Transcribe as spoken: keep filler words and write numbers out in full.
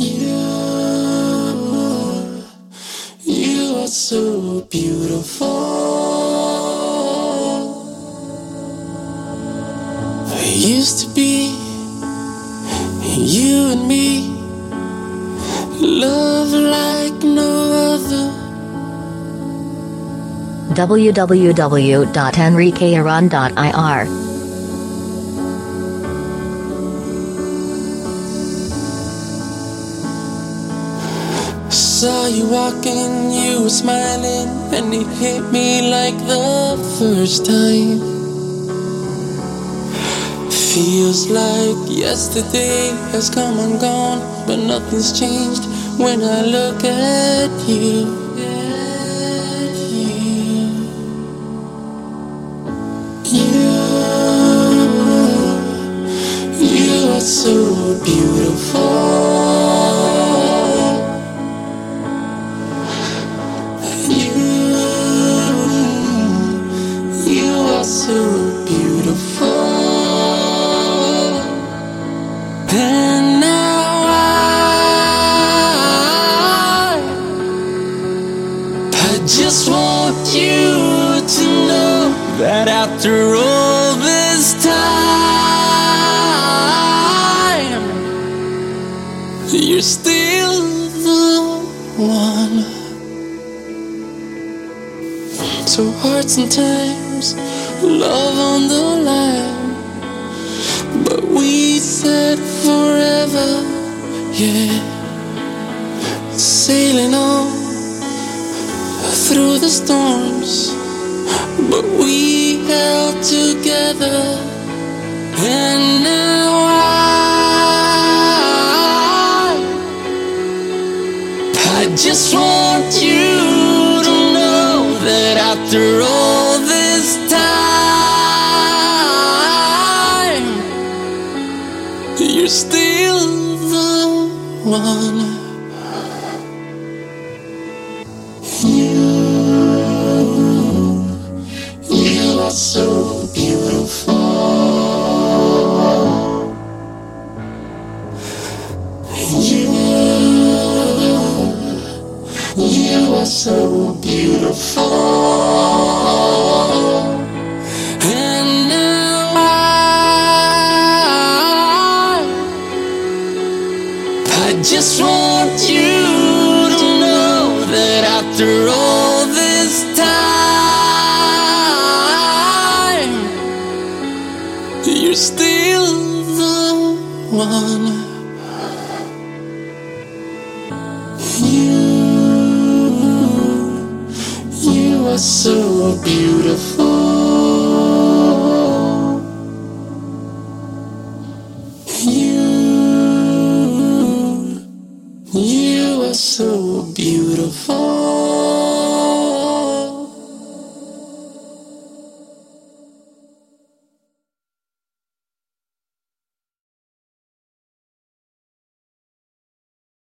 You, you are so beautiful. I used to be you and me, love like no other. w w w dot enrique aran dot i r Saw you walking, you were smiling, and it hit me like the first time. Feels like yesterday has come and gone, but nothing's changed when I look at you. At you. You, you are so beautiful. So beautiful, and now I, I just want you to know that after all this time, you're still the one. So hard sometimes, love on the line, but we said forever, yeah. Sailing on through the storms, but we held together. And now I, I just want you to know that after all this time, you're still the one. You, you are so beautiful. You, you are so beautiful. And now I, I just want you to know that after all this time, you're still the one. You, you are so beautiful. You, you are so beautiful.